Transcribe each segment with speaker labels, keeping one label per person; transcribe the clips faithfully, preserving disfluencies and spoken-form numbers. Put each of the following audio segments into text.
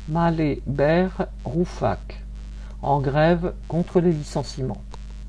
Speaker 1: Mallet, Berre, Rouffach, en grève contre les licenciements.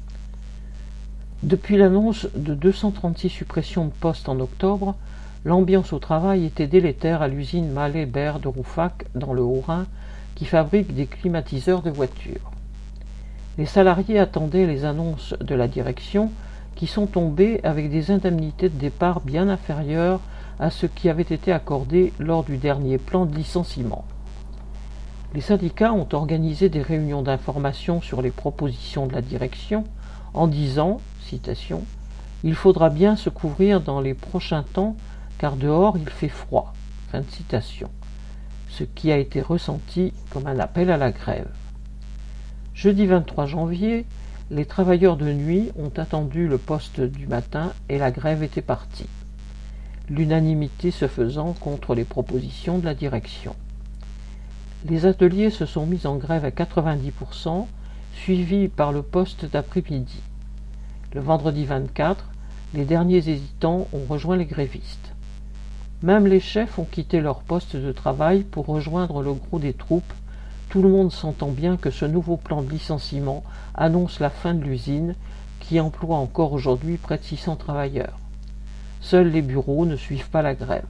Speaker 1: Depuis l'annonce de deux cent trente-six suppressions de postes en octobre, l'ambiance au travail était délétère à l'usine Mallet, Berre de Rouffach dans le Haut-Rhin qui fabrique des climatiseurs de voitures. Les salariés attendaient les annonces de la direction qui sont tombées avec des indemnités de départ bien inférieures à ce qui avait été accordé lors du dernier plan de licenciement. Les syndicats ont organisé des réunions d'information sur les propositions de la direction en disant, citation, « Il faudra bien se couvrir dans les prochains temps car dehors il fait froid », fin de citation, ce qui a été ressenti comme un appel à la grève. Jeudi vingt-trois janvier, les travailleurs de nuit ont attendu le poste du matin et la grève était partie, l'unanimité se faisant contre les propositions de la direction. Les ateliers se sont mis en grève à quatre-vingt-dix pour cent, suivis par le poste d'après-midi. Le vendredi vingt-quatre, les derniers hésitants ont rejoint les grévistes. Même les chefs ont quitté leur poste de travail pour rejoindre le gros des troupes, tout le monde sentant bien que ce nouveau plan de licenciement annonce la fin de l'usine qui emploie encore aujourd'hui près de six cents travailleurs. Seuls les bureaux ne suivent pas la grève.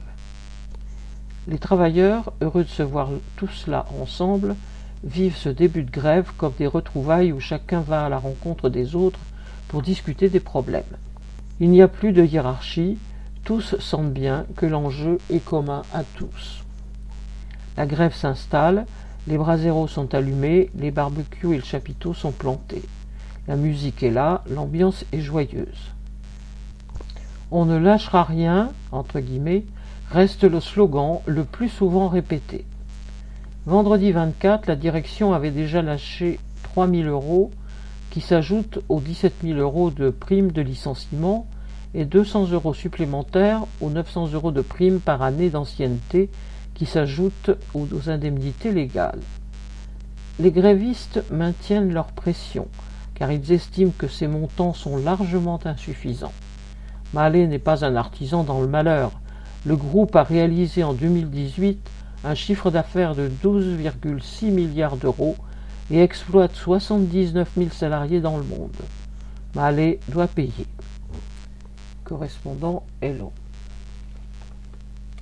Speaker 1: Les travailleurs, heureux de se voir tout cela ensemble, vivent ce début de grève comme des retrouvailles où chacun va à la rencontre des autres pour discuter des problèmes. Il n'y a plus de hiérarchie, tous sentent bien que l'enjeu est commun à tous. La grève s'installe, les braseros sont allumés, les barbecues et le chapiteau sont plantés. La musique est là, l'ambiance est joyeuse. On ne lâchera rien, entre guillemets, reste le slogan le plus souvent répété. Vendredi vingt-quatre, la direction avait déjà lâché trois mille euros qui s'ajoutent aux dix-sept mille euros de primes de licenciement et deux cents euros supplémentaires aux neuf cents euros de primes par année d'ancienneté qui s'ajoutent aux indemnités légales. Les grévistes maintiennent leur pression car ils estiment que ces montants sont largement insuffisants. Mallet n'est pas un artisan dans le malheur. Le groupe a réalisé en deux mille dix-huit un chiffre d'affaires de douze virgule six milliards d'euros et exploite soixante-dix-neuf mille salariés dans le monde. Mallet doit payer. Correspondant Hello.